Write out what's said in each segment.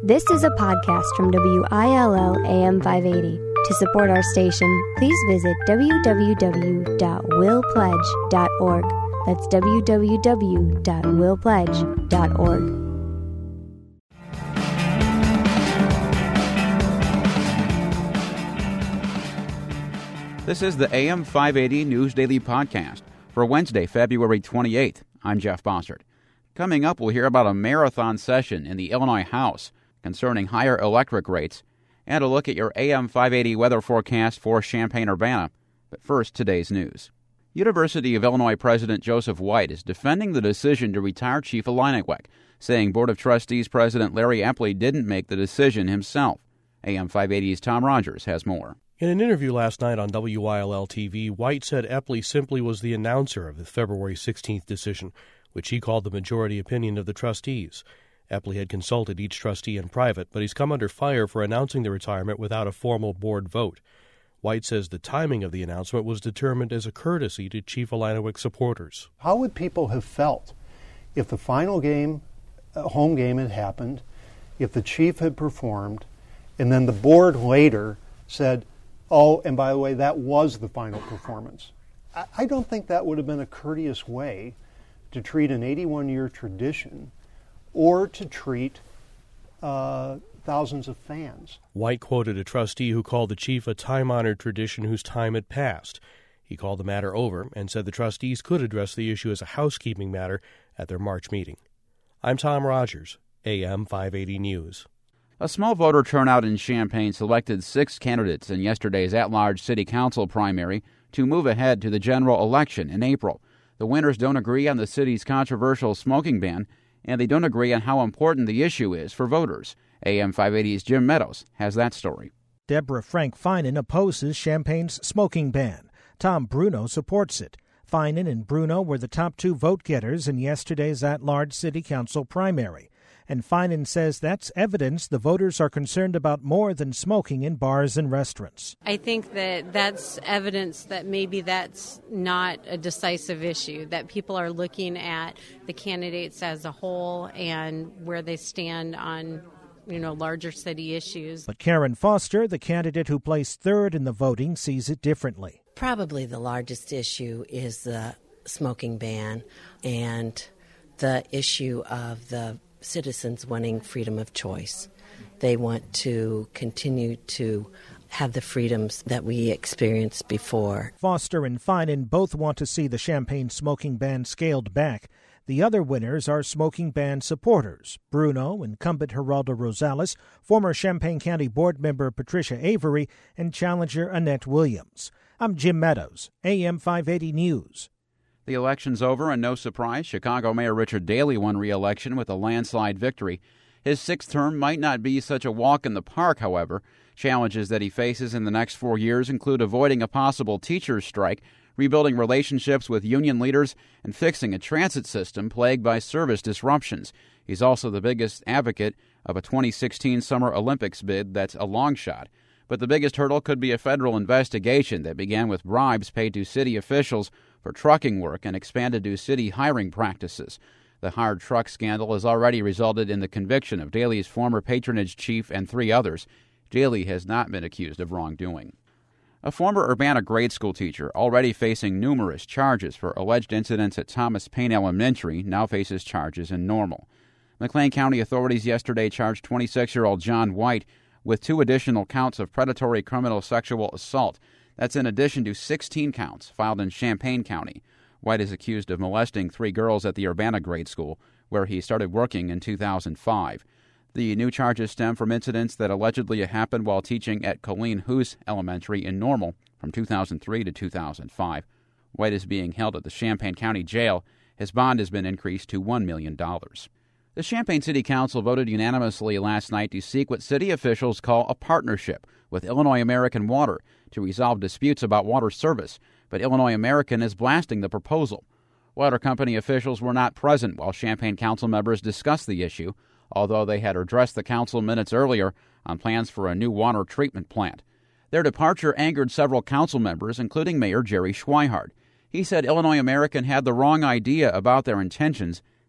This is a podcast from WILL AM 580. To support our station, please visit www.willpledge.org. That's www.willpledge.org. This is the AM 580 News Daily Podcast for Wednesday, February 28th. I'm Jeff Bossert. Coming up, we'll hear about a marathon session in the Illinois House concerning higher electric rates, and a look at your AM 580 weather forecast for Champaign-Urbana. But first, today's news. University of Illinois President Joseph White is defending the decision to retire Chief Illiniwek, saying Board of Trustees President Larry Eppley didn't make the decision himself. AM 580's Tom Rogers has more. In an interview last night on WILL-TV, White said Eppley simply was the announcer of the February 16th decision, which he called the majority opinion of the trustees. Eppley had consulted each trustee in private, but he's come under fire for announcing the retirement without a formal board vote. White says the timing of the announcement was determined as a courtesy to Chief Illiniwek supporters. How would people have felt if the final game, home game, had happened, if the chief had performed, and then the board later said, oh, and by the way, that was the final performance? I don't think that would have been a courteous way to treat an 81-year tradition or to treat thousands of fans. White quoted a trustee who called the chief a time-honored tradition whose time had passed. He called the matter over and said the trustees could address the issue as a housekeeping matter at their March meeting. I'm Tom Rogers, AM 580 News. A small voter turnout in Champaign selected 6 candidates in yesterday's at-large city council primary to move ahead to the general election in April. The winners don't agree on the city's controversial smoking ban, and they don't agree on how important the issue is for voters. AM 580's Jim Meadows has that story. Deborah Frank Finan opposes Champaign's smoking ban. Tom Bruno supports it. Finan and Bruno were the top 2 vote-getters in yesterday's at-large city council primary. And Finan says that's evidence the voters are concerned about more than smoking in bars and restaurants. I think that that's evidence that maybe that's not a decisive issue, that people are looking at the candidates as a whole and where they stand on, larger city issues. But Karen Foster, the candidate who placed 3rd in the voting, sees it differently. Probably the largest issue is the smoking ban and the issue of the citizens wanting freedom of choice. They want to continue to have the freedoms that we experienced before. Foster and Finan both want to see the Champaign smoking ban scaled back. The other winners are smoking ban supporters. Bruno, incumbent Geraldo Rosales, former Champaign County Board member Patricia Avery, and challenger Annette Williams. I'm Jim Meadows, AM 580 News. The election's over, and no surprise, Chicago Mayor Richard Daley won re-election with a landslide victory. His 6th term might not be such a walk in the park, however. Challenges that he faces in the next 4 years include avoiding a possible teachers' strike, rebuilding relationships with union leaders, and fixing a transit system plagued by service disruptions. He's also the biggest advocate of a 2016 Summer Olympics bid that's a long shot. But the biggest hurdle could be a federal investigation that began with bribes paid to city officials for trucking work and expanded to city hiring practices. The hired truck scandal has already resulted in the conviction of Daley's former patronage chief and 3 others. Daley has not been accused of wrongdoing. A former Urbana grade school teacher, already facing numerous charges for alleged incidents at Thomas Paine Elementary, now faces charges in Normal. McLean County authorities yesterday charged 26-year-old John White with 2 additional counts of predatory criminal sexual assault. That's in addition to 16 counts filed in Champaign County. White is accused of molesting 3 girls at the Urbana grade school, where he started working in 2005. The new charges stem from incidents that allegedly happened while teaching at Colleen Hoos Elementary in Normal from 2003 to 2005. White is being held at the Champaign County Jail. His bond has been increased to $1 million. The Champaign City Council voted unanimously last night to seek what city officials call a partnership with Illinois American Water to resolve disputes about water service, but Illinois American is blasting the proposal. Water company officials were not present while Champaign council members discussed the issue, although they had addressed the council minutes earlier on plans for a new water treatment plant. Their departure angered several council members, including Mayor Jerry Schweihart. He said Illinois American had the wrong idea about their intentions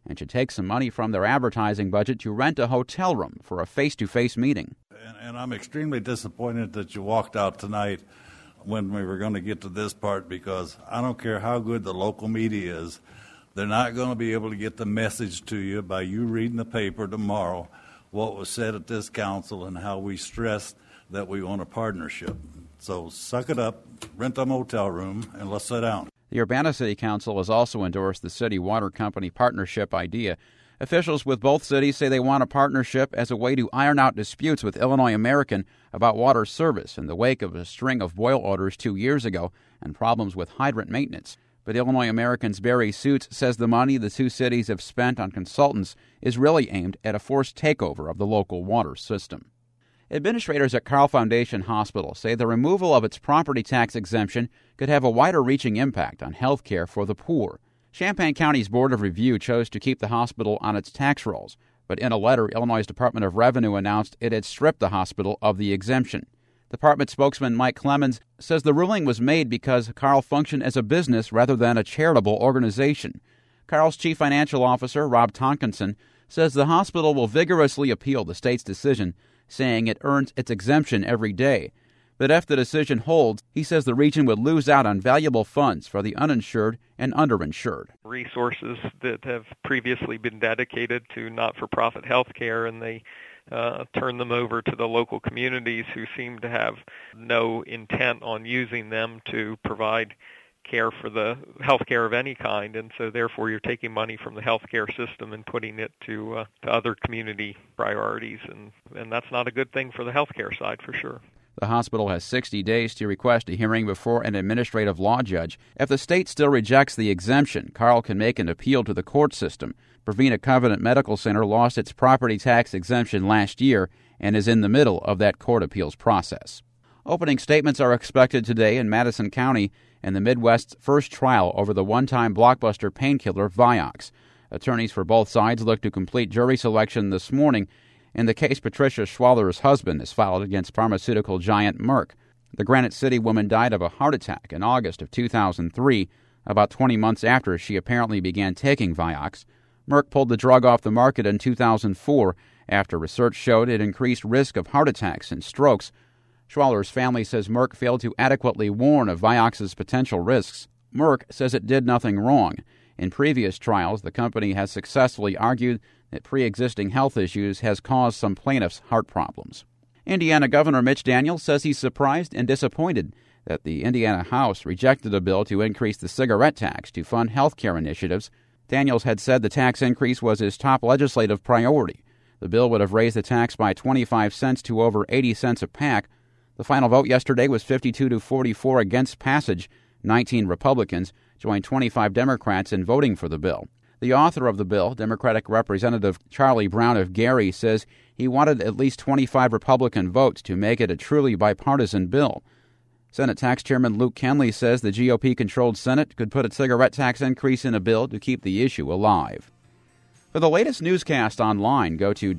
and should take some money from their advertising budget to rent a hotel room for a face-to-face meeting. And I'm extremely disappointed that you walked out tonight when we were going to get to this part, because I don't care how good the local media is, they're not going to be able to get the message to you by you reading the paper tomorrow what was said at this council and how we stressed that we want a partnership. So suck it up, rent a motel room, and let's sit down. The Urbana City Council has also endorsed the City Water Company partnership idea. Officials with both cities say they want a partnership as a way to iron out disputes with Illinois American about water service in the wake of a string of boil orders 2 years ago and problems with hydrant maintenance. But Illinois American's Barry Suits says the money the two cities have spent on consultants is really aimed at a forced takeover of the local water system. Administrators at Carle Foundation Hospital say the removal of its property tax exemption could have a wider-reaching impact on health care for the poor. Champaign County's Board of Review chose to keep the hospital on its tax rolls, but in a letter, Illinois' Department of Revenue announced it had stripped the hospital of the exemption. Department spokesman Mike Clemens says the ruling was made because Carle functioned as a business rather than a charitable organization. Carle's chief financial officer, Rob Tonkinson, says the hospital will vigorously appeal the state's decision, saying it earns its exemption every day. But if the decision holds, he says the region would lose out on valuable funds for the uninsured and underinsured. Resources that have previously been dedicated to not-for-profit health care, and they turn them over to the local communities who seem to have no intent on using them to provide care for the health care of any kind, and so therefore you're taking money from the health care system and putting it to other community priorities, and that's not a good thing for the health care side for sure. The hospital has 60 days to request a hearing before an administrative law judge. If the state still rejects the exemption, Carle can make an appeal to the court system. Provena Covenant Medical Center lost its property tax exemption last year and is in the middle of that court appeals process. Opening statements are expected today in Madison County in the Midwest's first trial over the one-time blockbuster painkiller Vioxx. Attorneys for both sides look to complete jury selection this morning. In the case, Patricia Schwaller's husband is filed against pharmaceutical giant Merck. The Granite City woman died of a heart attack in August of 2003, about 20 months after she apparently began taking Vioxx. Merck pulled the drug off the market in 2004 after research showed it increased risk of heart attacks and strokes. Schwaller's family says Merck failed to adequately warn of Vioxx's potential risks. Merck says it did nothing wrong. In previous trials, the company has successfully argued that pre-existing health issues has caused some plaintiffs' heart problems. Indiana Governor Mitch Daniels says he's surprised and disappointed that the Indiana House rejected a bill to increase the cigarette tax to fund health care initiatives. Daniels had said the tax increase was his top legislative priority. The bill would have raised the tax by 25 cents to over 80 cents a pack. The final vote yesterday was 52-44 against passage. 19 Republicans joined 25 Democrats in voting for the bill. The author of the bill, Democratic Representative Charlie Brown of Gary, says he wanted at least 25 Republican votes to make it a truly bipartisan bill. Senate Tax Chairman Luke Kenley says the GOP-controlled Senate could put a cigarette tax increase in a bill to keep the issue alive. For the latest newscast online, go to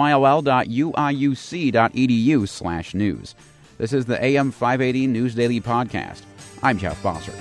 will.uiuc.edu/news. This is the AM 580 News Daily Podcast. I'm Jeff Bossert.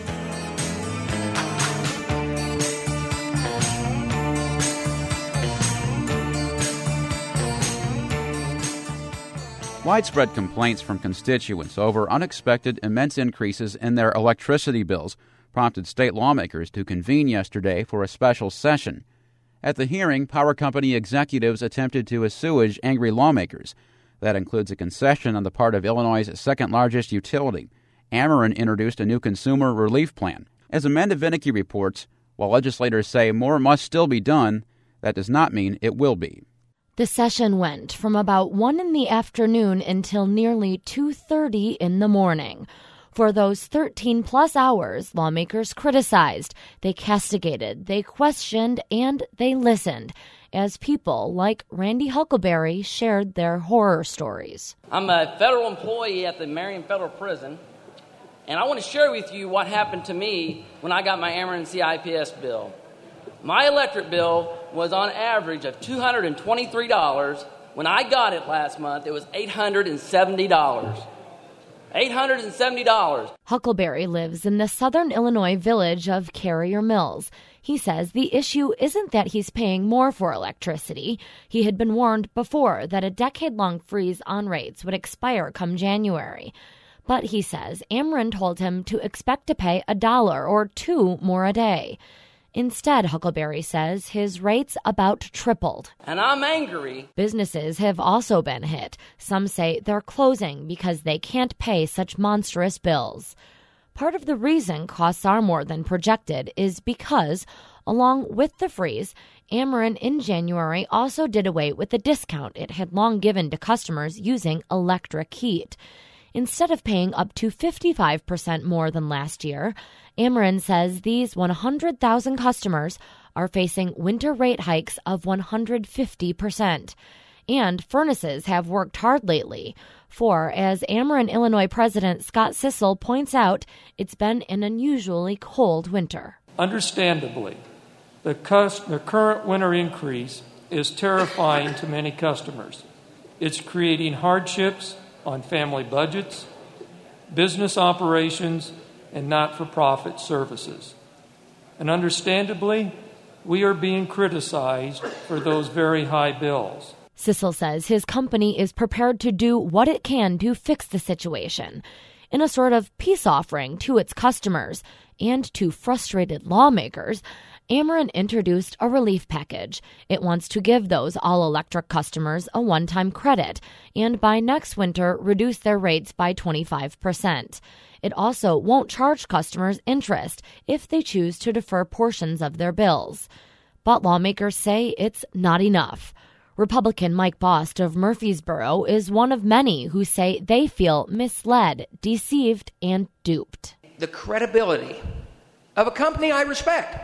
Widespread complaints from constituents over unexpected immense increases in their electricity bills prompted state lawmakers to convene yesterday for a special session. At the hearing, power company executives attempted to assuage angry lawmakers. That includes a concession on the part of Illinois' second-largest utility. Ameren introduced a new consumer relief plan. As Amanda Vinicky reports, while legislators say more must still be done, that does not mean it will be. The session went from about 1 in the afternoon until nearly 2:30 in the morning. For those 13-plus hours, lawmakers criticized, they castigated, they questioned, and they listened, as people like Randy Huckleberry shared their horror stories. I'm a federal employee at the Marion Federal Prison, and I want to share with you what happened to me when I got my Ameren CIPS bill. My electric bill was on average of $223. When I got it last month, it was $870. $870. Huckleberry lives in the southern Illinois village of Carrier Mills. He says the issue isn't that he's paying more for electricity. He had been warned before that a decade-long freeze on rates would expire come January. But he says Ameren told him to expect to pay $1 or $2 more a day. Instead, Huckleberry says his rates about tripled. And I'm angry. Businesses have also been hit. Some say they're closing because they can't pay such monstrous bills. Part of the reason costs are more than projected is because, along with the freeze, Ameren in January also did away with the discount it had long given to customers using electric heat. Instead of paying up to 55% more than last year, Ameren says these 100,000 customers are facing winter rate hikes of 150%. And furnaces have worked hard lately. For, as Ameren Illinois President Scott Sissel points out, it's been an unusually cold winter. Understandably, the current winter increase is terrifying to many customers. It's creating hardships on family budgets, business operations, and not-for-profit services. And understandably, we are being criticized for those very high bills. Sissel says his company is prepared to do what it can to fix the situation. In a sort of peace offering to its customers and to frustrated lawmakers, Ameren introduced a relief package. It wants to give those all-electric customers a one-time credit and by next winter reduce their rates by 25%. It also won't charge customers interest if they choose to defer portions of their bills. But lawmakers say it's not enough. Republican Mike Bost of Murfreesboro is one of many who say they feel misled, deceived, and duped. The credibility of a company I respected,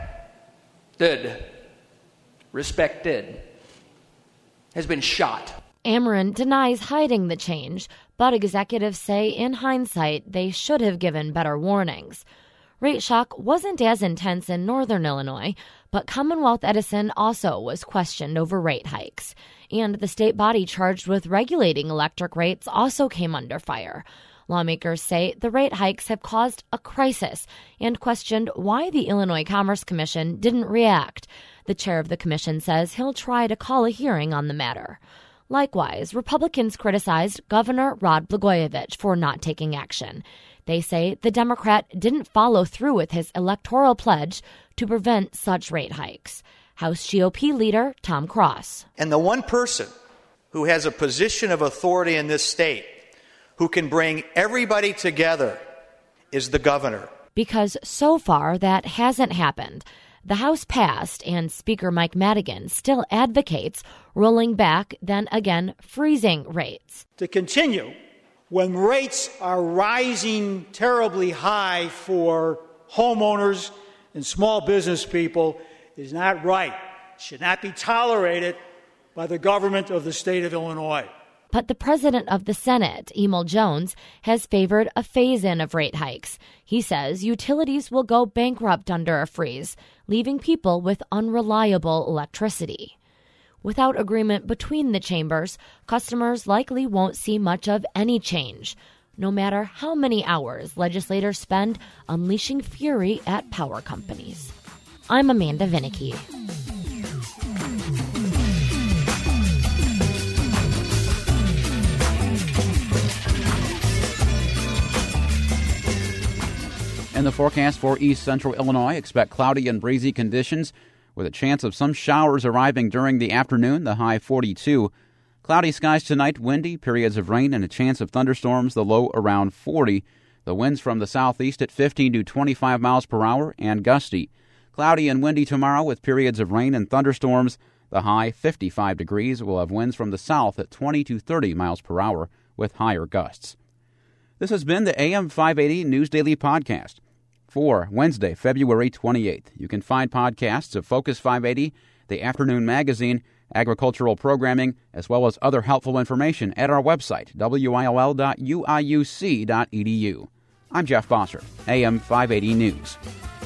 has been shot. Ameren denies hiding the change, but executives say in hindsight they should have given better warnings. Rate shock wasn't as intense in northern Illinois, but Commonwealth Edison also was questioned over rate hikes. And the state body charged with regulating electric rates also came under fire. Lawmakers say the rate hikes have caused a crisis and questioned why the Illinois Commerce Commission didn't react. The chair of the commission says he'll try to call a hearing on the matter. Likewise, Republicans criticized Governor Rod Blagojevich for not taking action. They say the Democrat didn't follow through with his electoral pledge to prevent such rate hikes. House GOP leader Tom Cross. And the one person who has a position of authority in this state who can bring everybody together is the governor. Because so far that hasn't happened. The House passed, and Speaker Mike Madigan still advocates rolling back, then again freezing rates. To continue, when rates are rising terribly high for homeowners and small business people, is not right. It should not be tolerated by the government of the state of Illinois. But the president of the Senate, Emil Jones, has favored a phase-in of rate hikes. He says utilities will go bankrupt under a freeze, leaving people with unreliable electricity. Without agreement between the chambers, customers likely won't see much of any change, no matter how many hours legislators spend unleashing fury at power companies. I'm Amanda Vinicky. In the forecast for East Central Illinois, expect cloudy and breezy conditions with a chance of some showers arriving during the afternoon, the high 42. Cloudy skies tonight, windy, periods of rain, and a chance of thunderstorms, the low around 40. The winds from the southeast at 15 to 25 miles per hour and gusty. Cloudy and windy tomorrow with periods of rain and thunderstorms, the high 55 degrees. We'll have winds from the south at 20 to 30 miles per hour with higher gusts. This has been the AM 580 News Daily Podcast for Wednesday, February 28th. You can find podcasts of Focus 580, the afternoon magazine, agricultural programming, as well as other helpful information at our website, will.uiuc.edu. I'm Jeff Bosser, AM 580 News.